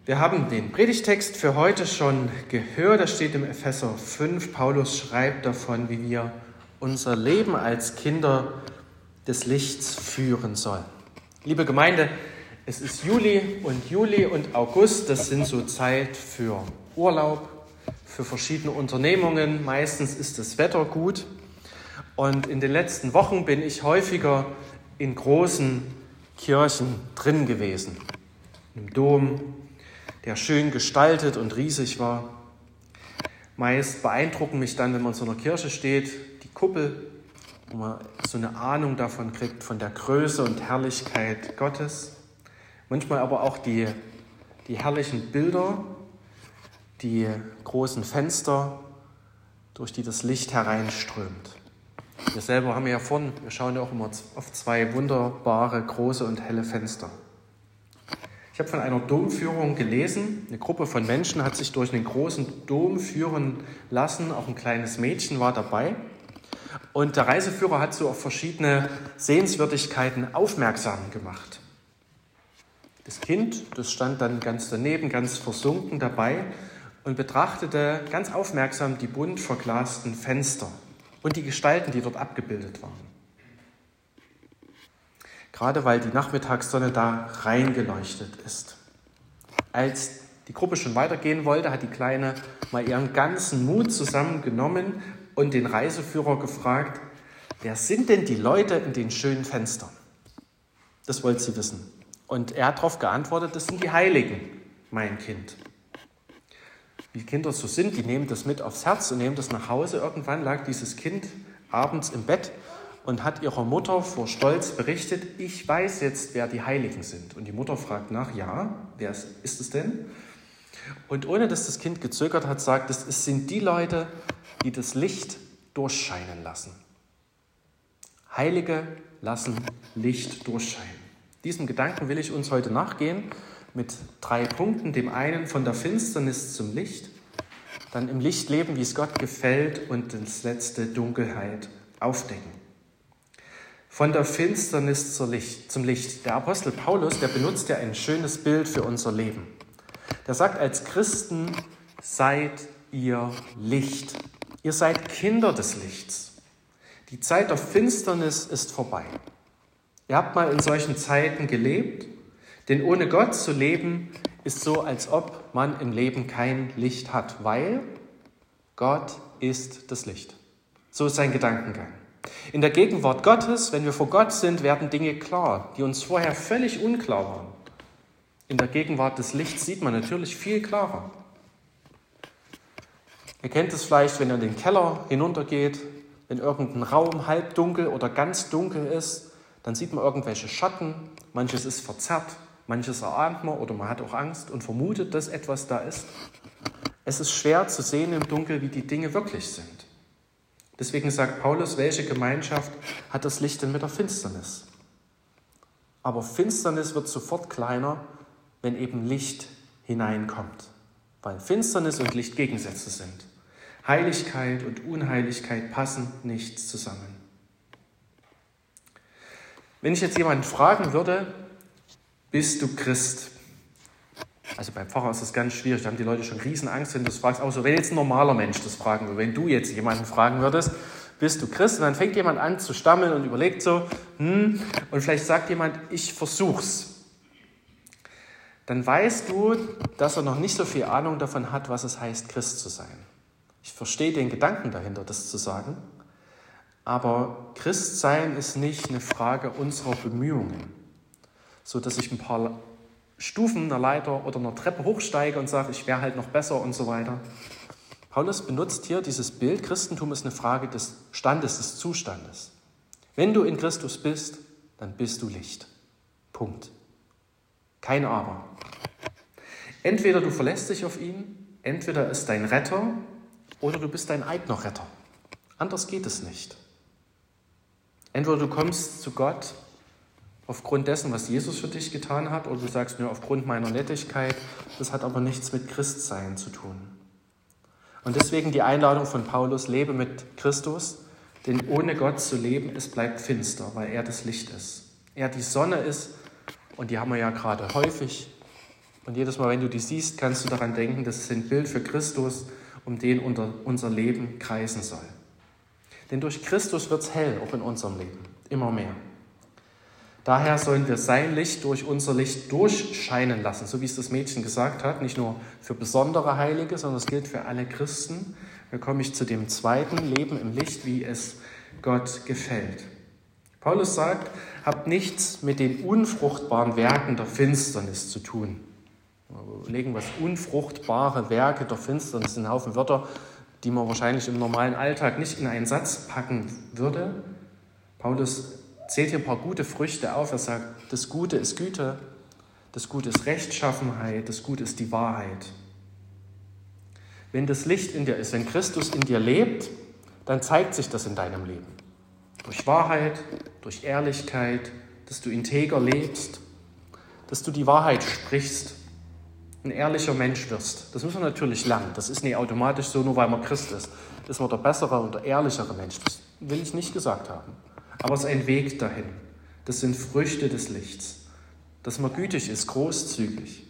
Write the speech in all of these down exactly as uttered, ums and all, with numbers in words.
Wir haben den Predigtext für heute schon gehört. Da steht im Epheser fünf. Paulus schreibt davon, wie wir unser Leben als Kinder des Lichts führen sollen. Liebe Gemeinde, es ist Juli und Juli und August. Das sind so Zeit für Urlaub, für verschiedene Unternehmungen. Meistens ist das Wetter gut. Und in den letzten Wochen bin ich häufiger in großen Kirchen drin gewesen. Im Dom, der schön gestaltet und riesig war. Meist beeindrucken mich dann, wenn man in so einer Kirche steht, die Kuppel, wo man so eine Ahnung davon kriegt, von der Größe und Herrlichkeit Gottes. Manchmal aber auch die, die herrlichen Bilder, die großen Fenster, durch die das Licht hereinströmt. Wir selber haben ja vorne, wir schauen ja auch immer auf zwei wunderbare, große und helle Fenster. Ich habe von einer Domführung gelesen. Eine Gruppe von Menschen hat sich durch einen großen Dom führen lassen. Auch ein kleines Mädchen war dabei. Und der Reiseführer hat so auf verschiedene Sehenswürdigkeiten aufmerksam gemacht. Das Kind, das stand dann ganz daneben, ganz versunken dabei und betrachtete ganz aufmerksam die bunt verglasten Fenster und die Gestalten, die dort abgebildet waren. Gerade weil die Nachmittagssonne da reingeleuchtet ist. Als die Gruppe schon weitergehen wollte, hat die Kleine mal ihren ganzen Mut zusammengenommen und den Reiseführer gefragt, wer sind denn die Leute in den schönen Fenstern? Das wollte sie wissen. Und er hat darauf geantwortet, das sind die Heiligen, mein Kind. Wie Kinder so sind, die nehmen das mit aufs Herz und nehmen das nach Hause. Irgendwann lag dieses Kind abends im Bett und hat ihrer Mutter vor Stolz berichtet, ich weiß jetzt, wer die Heiligen sind. Und die Mutter fragt nach, ja, wer ist es denn? Und ohne dass das Kind gezögert hat, sagt es, es sind die Leute, die das Licht durchscheinen lassen. Heilige lassen Licht durchscheinen. Diesem Gedanken will ich uns heute nachgehen mit drei Punkten. Dem einen von der Finsternis zum Licht, dann im Licht leben, wie es Gott gefällt und das letzte Dunkelheit aufdecken. Von der Finsternis zum Licht, zum Licht. Der Apostel Paulus, der benutzt ja ein schönes Bild für unser Leben. Der sagt, als Christen seid ihr Licht. Ihr seid Kinder des Lichts. Die Zeit der Finsternis ist vorbei. Ihr habt mal in solchen Zeiten gelebt, denn ohne Gott zu leben ist so, als ob man im Leben kein Licht hat, weil Gott ist das Licht. So ist sein Gedankengang. In der Gegenwart Gottes, wenn wir vor Gott sind, werden Dinge klar, die uns vorher völlig unklar waren. In der Gegenwart des Lichts sieht man natürlich viel klarer. Ihr kennt es vielleicht, wenn ihr in den Keller hinuntergeht, wenn irgendein Raum halbdunkel oder ganz dunkel ist, dann sieht man irgendwelche Schatten, manches ist verzerrt, manches erahnt man oder man hat auch Angst und vermutet, dass etwas da ist. Es ist schwer zu sehen im Dunkeln, wie die Dinge wirklich sind. Deswegen sagt Paulus, welche Gemeinschaft hat das Licht denn mit der Finsternis? Aber Finsternis wird sofort kleiner, wenn eben Licht hineinkommt, weil Finsternis und Licht Gegensätze sind. Heiligkeit und Unheiligkeit passen nicht zusammen. Wenn ich jetzt jemanden fragen würde, bist du Christ? Also beim Pfarrer ist das ganz schwierig, da haben die Leute schon Riesenangst, wenn du das fragst. Auch so, wenn jetzt ein normaler Mensch das fragen würde, wenn du jetzt jemanden fragen würdest, bist du Christ? Und dann fängt jemand an zu stammeln und überlegt so, hm, und vielleicht sagt jemand, ich versuch's. Dann weißt du, dass er noch nicht so viel Ahnung davon hat, was es heißt, Christ zu sein. Ich verstehe den Gedanken dahinter, das zu sagen, aber Christsein ist nicht eine Frage unserer Bemühungen, so dass ich ein paar Stufen einer Leiter oder einer Treppe hochsteige und sage, ich wäre halt noch besser und so weiter. Paulus benutzt hier dieses Bild, Christentum ist eine Frage des Standes, des Zustandes. Wenn du in Christus bist, dann bist du Licht. Punkt. Kein Aber. Entweder du verlässt dich auf ihn, entweder ist dein Retter oder du bist dein eigener Retter. Anders geht es nicht. Entweder du kommst zu Gott aufgrund dessen, was Jesus für dich getan hat, oder du sagst nur aufgrund meiner Nettigkeit, das hat aber nichts mit Christsein zu tun. Und deswegen die Einladung von Paulus, lebe mit Christus, denn ohne Gott zu leben, es bleibt finster, weil er das Licht ist. Er die Sonne ist, und die haben wir ja gerade häufig, Und jedes Mal, wenn du die siehst, kannst du daran denken, das ist ein Bild für Christus, um den unter unser Leben kreisen soll. Denn durch Christus wird es hell, auch in unserem Leben, immer mehr. Daher sollen wir sein Licht durch unser Licht durchscheinen lassen, so wie es das Mädchen gesagt hat, nicht nur für besondere Heilige, sondern es gilt für alle Christen. Da komme ich zu dem zweiten Leben im Licht, wie es Gott gefällt. Paulus sagt, habt nichts mit den unfruchtbaren Werken der Finsternis zu tun. Wir überlegen, was unfruchtbare Werke der Finsternis sind, ein Haufen Wörter, die man wahrscheinlich im normalen Alltag nicht in einen Satz packen würde. Paulus zählt hier ein paar gute Früchte auf. Er sagt, das Gute ist Güte, das Gute ist Rechtschaffenheit, das Gute ist die Wahrheit. Wenn das Licht in dir ist, wenn Christus in dir lebt, dann zeigt sich das in deinem Leben. Durch Wahrheit, durch Ehrlichkeit, dass du integer lebst, dass du die Wahrheit sprichst, ein ehrlicher Mensch wirst. Das müssen wir natürlich lernen. Das ist nicht automatisch so, nur weil man Christ ist. Ist man der bessere und der ehrlichere Mensch. Das will ich nicht gesagt haben. Aber es ist ein Weg dahin. Das sind Früchte des Lichts. Dass man gütig ist, großzügig.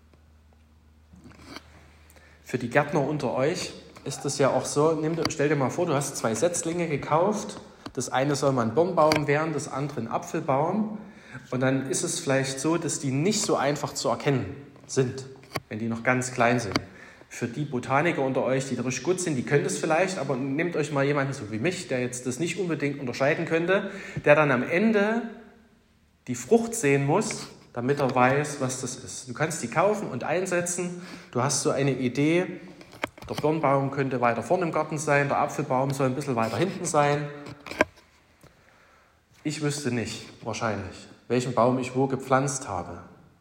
Für die Gärtner unter euch ist es ja auch so, nimm, stell dir mal vor, du hast zwei Setzlinge gekauft. Das eine soll mal ein Birnbaum werden, das andere ein Apfelbaum. Und dann ist es vielleicht so, dass die nicht so einfach zu erkennen sind, wenn die noch ganz klein sind. Für die Botaniker unter euch, die richtig gut sind, die können das vielleicht, aber nehmt euch mal jemanden so wie mich, der jetzt das nicht unbedingt unterscheiden könnte, der dann am Ende die Frucht sehen muss, damit er weiß, was das ist. Du kannst die kaufen und einsetzen. Du hast so eine Idee, der Birnbaum könnte weiter vorne im Garten sein, der Apfelbaum soll ein bisschen weiter hinten sein. Ich wüsste nicht, wahrscheinlich, welchen Baum ich wo gepflanzt habe.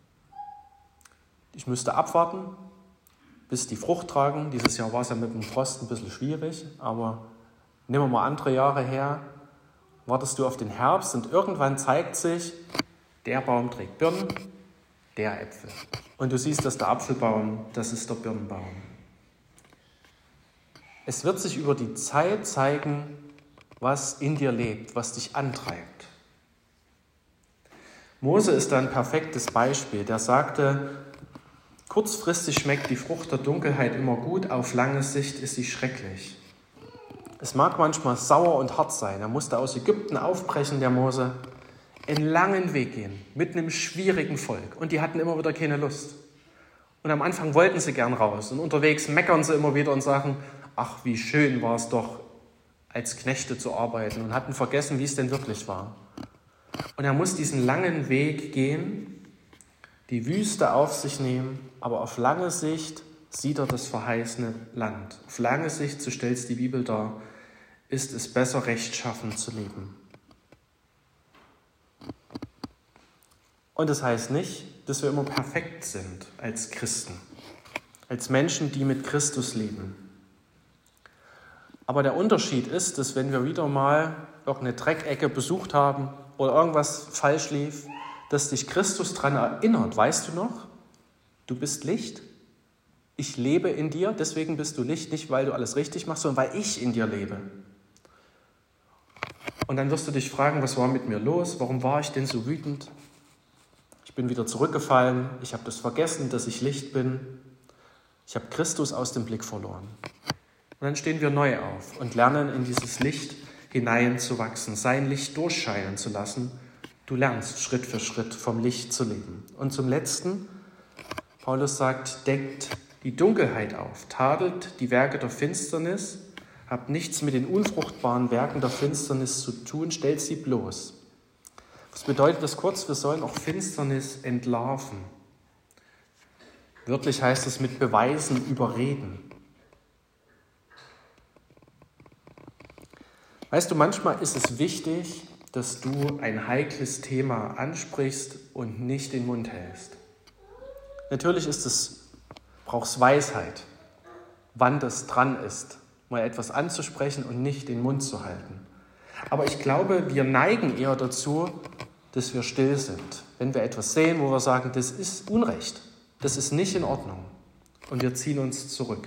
Ich müsste abwarten, bis die Frucht tragen. Dieses Jahr war es ja mit dem Frost ein bisschen schwierig, aber nehmen wir mal andere Jahre her. Wartest du auf den Herbst und irgendwann zeigt sich, der Baum trägt Birnen, der Äpfel. Und du siehst, dass der Apfelbaum, das ist der Birnbaum. Es wird sich über die Zeit zeigen, was in dir lebt, was dich antreibt. Mose ist da ein perfektes Beispiel. Der sagte, kurzfristig schmeckt die Frucht der Dunkelheit immer gut, auf lange Sicht ist sie schrecklich. Es mag manchmal sauer und hart sein. Er musste aus Ägypten aufbrechen, der Mose, einen langen Weg gehen, mit einem schwierigen Volk. Und die hatten immer wieder keine Lust. Und am Anfang wollten sie gern raus. Und unterwegs meckern sie immer wieder und sagen, ach, wie schön war es doch, als Knechte zu arbeiten, und hatten vergessen, wie es denn wirklich war. Und er muss diesen langen Weg gehen, die Wüste auf sich nehmen, aber auf lange Sicht sieht er das verheißene Land. Auf lange Sicht, so stellt es die Bibel dar, ist es besser, rechtschaffen zu leben. Und das heißt nicht, dass wir immer perfekt sind als Christen, als Menschen, die mit Christus leben. Aber der Unterschied ist, dass wenn wir wieder mal irgendeine Dreckecke besucht haben oder irgendwas falsch lief, dass dich Christus daran erinnert. Weißt du noch? Du bist Licht. Ich lebe in dir, deswegen bist du Licht, nicht weil du alles richtig machst, sondern weil ich in dir lebe. Und dann wirst du dich fragen, was war mit mir los? Warum war ich denn so wütend? Ich bin wieder zurückgefallen. Ich habe das vergessen, dass ich Licht bin. Ich habe Christus aus dem Blick verloren. Und dann stehen wir neu auf und lernen, in dieses Licht hineinzuwachsen, sein Licht durchscheinen zu lassen. Du lernst Schritt für Schritt vom Licht zu leben. Und zum Letzten, Paulus sagt, deckt die Dunkelheit auf, tadelt die Werke der Finsternis, habt nichts mit den unfruchtbaren Werken der Finsternis zu tun, stellt sie bloß. Was bedeutet das kurz? Wir sollen auch Finsternis entlarven. Wörtlich heißt es mit Beweisen überreden. Weißt du, manchmal ist es wichtig, dass du ein heikles Thema ansprichst und nicht den Mund hältst. Natürlich ist es, brauchst Weisheit, wann das dran ist, mal etwas anzusprechen und nicht den Mund zu halten. Aber ich glaube, wir neigen eher dazu, dass wir still sind. Wenn wir etwas sehen, wo wir sagen, das ist Unrecht, das ist nicht in Ordnung, und wir ziehen uns zurück.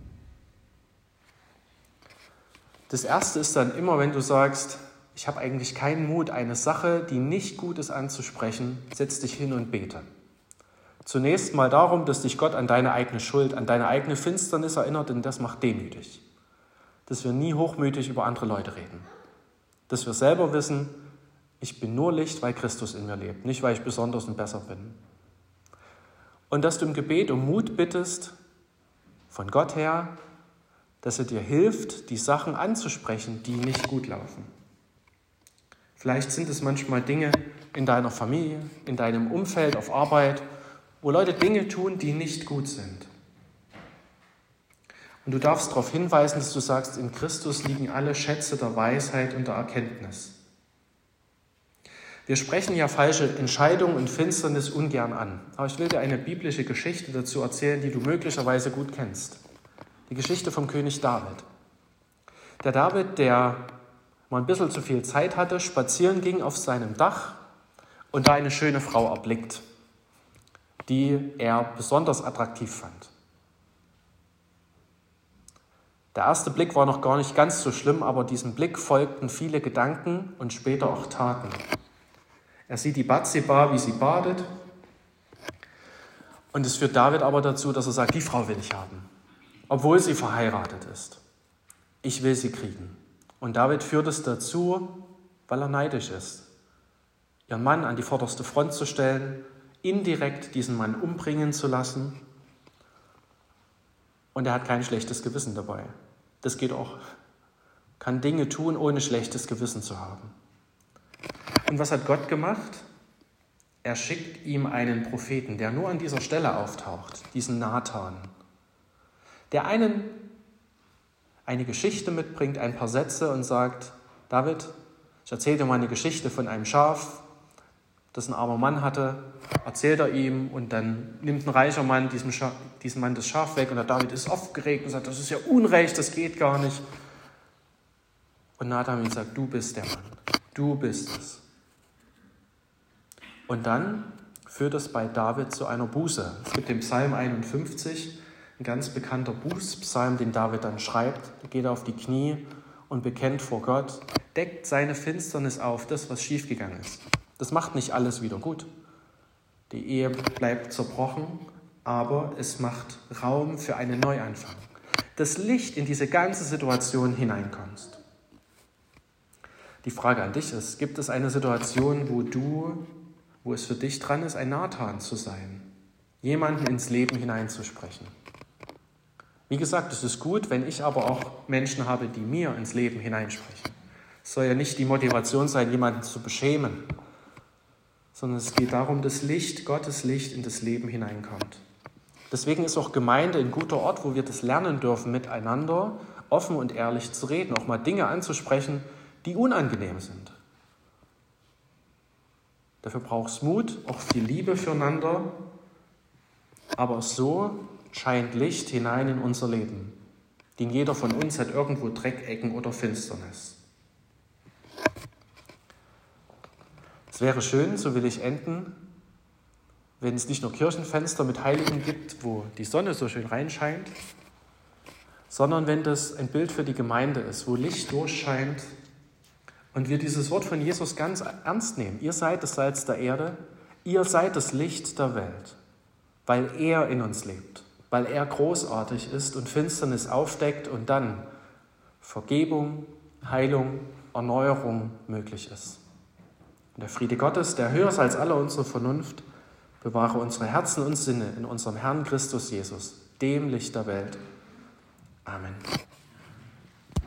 Das Erste ist dann immer, wenn du sagst, ich habe eigentlich keinen Mut, eine Sache, die nicht gut ist, anzusprechen, setz dich hin und bete. Zunächst mal darum, dass dich Gott an deine eigene Schuld, an deine eigene Finsternis erinnert, denn das macht demütig. Dass wir nie hochmütig über andere Leute reden. Dass wir selber wissen, ich bin nur Licht, weil Christus in mir lebt, nicht weil ich besonders und besser bin. Und dass du im Gebet um Mut bittest, von Gott her, dass er dir hilft, die Sachen anzusprechen, die nicht gut laufen. Vielleicht sind es manchmal Dinge in deiner Familie, in deinem Umfeld, auf Arbeit, wo Leute Dinge tun, die nicht gut sind. Und du darfst darauf hinweisen, dass du sagst, in Christus liegen alle Schätze der Weisheit und der Erkenntnis. Wir sprechen ja falsche Entscheidungen und Finsternis ungern an. Aber ich will dir eine biblische Geschichte dazu erzählen, die du möglicherweise gut kennst. Die Geschichte vom König David. Der David, der mal ein bisschen zu viel Zeit hatte, spazieren ging auf seinem Dach und da eine schöne Frau erblickt, die er besonders attraktiv fand. Der erste Blick war noch gar nicht ganz so schlimm, aber diesem Blick folgten viele Gedanken und später auch Taten. Er sieht die Bathseba, wie sie badet, und es führt David aber dazu, dass er sagt, die Frau will ich haben, obwohl sie verheiratet ist. Ich will sie kriegen. Und David führt es dazu, weil er neidisch ist, ihren Mann an die vorderste Front zu stellen, indirekt diesen Mann umbringen zu lassen. Und er hat kein schlechtes Gewissen dabei. Das geht auch. Kann Dinge tun, ohne schlechtes Gewissen zu haben. Und was hat Gott gemacht? Er schickt ihm einen Propheten, der nur an dieser Stelle auftaucht, diesen Nathan, der einen eine Geschichte mitbringt, ein paar Sätze und sagt, David, ich erzähle dir mal eine Geschichte von einem Schaf, das ein armer Mann hatte, erzählt er ihm und dann nimmt ein reicher Mann diesem, Scha- diesem Mann das Schaf weg und der David ist aufgeregt und sagt, das ist ja Unrecht, das geht gar nicht. Und Nathan ihm sagt, du bist der Mann, du bist es. Und dann führt es bei David zu einer Buße. Es gibt den Psalm einundfünfzig, ein ganz bekannter Bußpsalm, den David dann schreibt. Da geht er auf die Knie und bekennt vor Gott, deckt seine Finsternis auf, das, was schiefgegangen ist. Das macht nicht alles wieder gut. Die Ehe bleibt zerbrochen, aber es macht Raum für einen Neuanfang. Das Licht in diese ganze Situation hineinkommst. Die Frage an dich ist, gibt es eine Situation, wo du, wo es für dich dran ist, ein Nathan zu sein? Jemanden ins Leben hineinzusprechen. Wie gesagt, es ist gut, wenn ich aber auch Menschen habe, die mir ins Leben hineinsprechen. Es soll ja nicht die Motivation sein, jemanden zu beschämen, sondern es geht darum, dass Licht, Gottes Licht in das Leben hineinkommt. Deswegen ist auch Gemeinde ein guter Ort, wo wir das lernen dürfen, miteinander offen und ehrlich zu reden, auch mal Dinge anzusprechen, die unangenehm sind. Dafür braucht es Mut, auch viel Liebe füreinander, aber so scheint Licht hinein in unser Leben. Denn jeder von uns hat irgendwo Dreckecken oder Finsternis. Es wäre schön, so will ich enden, wenn es nicht nur Kirchenfenster mit Heiligen gibt, wo die Sonne so schön reinscheint, sondern wenn das ein Bild für die Gemeinde ist, wo Licht durchscheint und wir dieses Wort von Jesus ganz ernst nehmen. Ihr seid das Salz der Erde, ihr seid das Licht der Welt, weil er in uns lebt, weil er großartig ist und Finsternis aufdeckt und dann Vergebung, Heilung, Erneuerung möglich ist. Und der Friede Gottes, der höher ist als alle unsere Vernunft, bewahre unsere Herzen und Sinne in unserem Herrn Christus Jesus, dem Licht der Welt. Amen.